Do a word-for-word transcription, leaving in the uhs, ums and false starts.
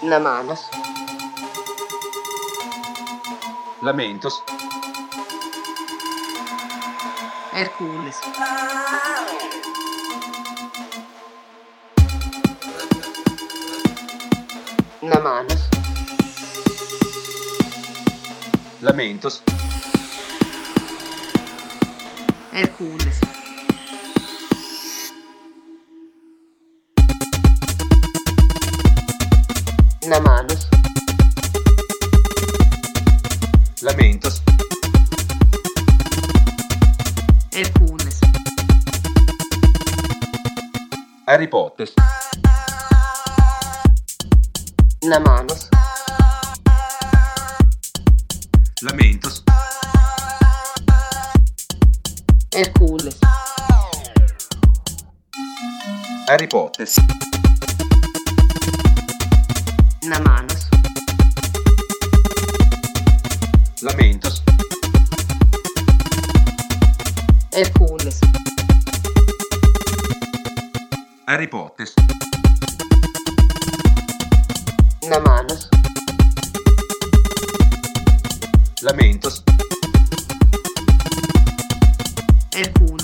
Namanos. Lamentos. Hercules. Namanos. Lamentos. Hercules. Namanos. Lamentos. Hercules. Harry Potter. Namanos. Lamentos. Hercules. Harry Potter. Namanos. Lamentos. Hercules. Harry Potter. Namanos. Lamentos. Hercules.